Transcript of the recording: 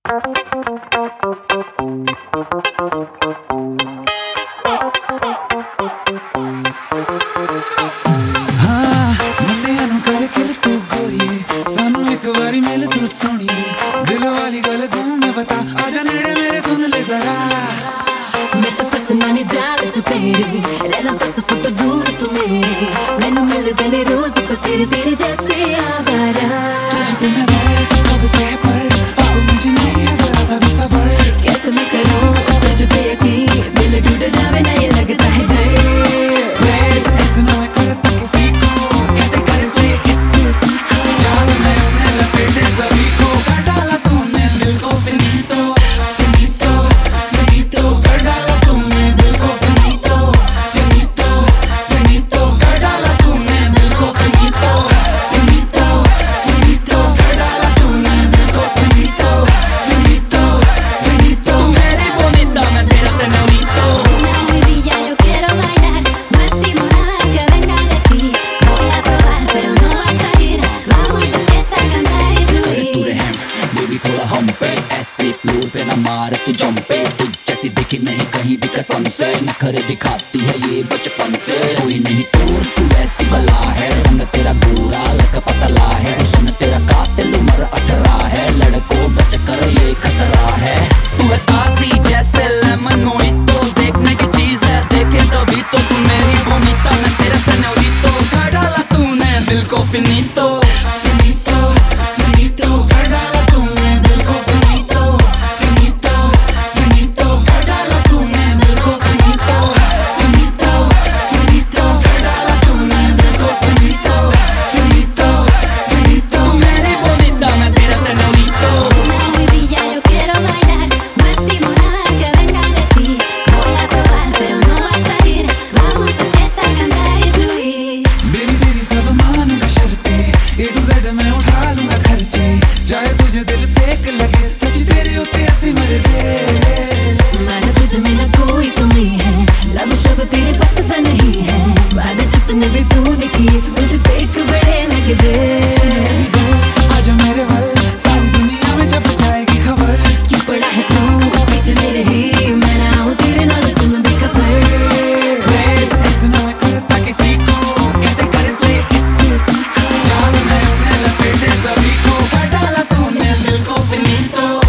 मिल तू सोनी दिल वाली गल तू मैं बता आजा नेड़े मेरे सुन ले जरा। मैं तो फसना नहीं जाल च तेरे रहना 10 फुट दूर तू मेरे मैनू मिलदे ने रोज तेरे तेरे जैसे आवारा तुझको नजर कब से पर अब मुझे नहीं है जरा सा भी सबर कैसे मैं करूं तुझ पे यकीन दिल टूट जावे ना ये लगता है डर ऐसे ना मैं करता किसी को कैसे करे से इससे सीखो जाल में अपने लपेटे सभी को कर डाला तूने दिल को फिनिटो फिनिटो फिनिटो कर डाला तूने दिल को फिनिटो फिनिटो फिनिटो कर डाला तूने दिल को फिनिटो फिनिटो फिनिटो कर डाला तूने दिल को फिनिटो फिनिटो फिनिटो मेरी bonita मैं तेरा señorito ऐसे फ्लोर पे ना मार तू जंपे तुझ जैसी दिखी नहीं कहीं भी कसम से नखरे दिखाती है ये बचपन से कोई नहीं तोड़ तू ऐसी बला है रंग तेरा गोरा लक पतला है हुस्न तेरा कातिल उम्र 18 है लड़कों बच कर ये खतरा है तू है ताजी जैसे लेमन मोहितो देखने की चीज है देखे तभी तो तू मेरी बोनीता मैं तेरा सेñorito कर डाला तूने दिल को फिनिटो फिनिटो फिनिटो कर डाला तूने दिल को फिनिटो फिनिटो फिनिटो कर डाला तूने दिल को फिनिटो फिनिटो फिनिटो कर डाला तूने दिल को फिनिटो फिनिटो फिनिटो मेरी bonita मैं तेरा señorito मेरी तेरी सब मानूंगा शर्तें A to Z मैं उठा लूंगा खर्चे चाहे तुझे दिल फेक लगे सच तेरे होते ऐसे मर दे माना तुझ में ना कोई कमी है लब शब तेरे पास दा नहीं है वादे जितने भी तूने किए मुझे फेक बड़े लग दे आजा मेरे वल सारी दुनिया में जब जाएगी खबर क्यों पड़ा है तू पीछे मेरे ही मैं ना हूँ तेरे नाल सुन दी खबर ऐसे ना मैं करता किसी को कैसे करे से इससे सीखो जाल में अपने लपेटे सभी को कर डाला तूने दिल को फिनिटो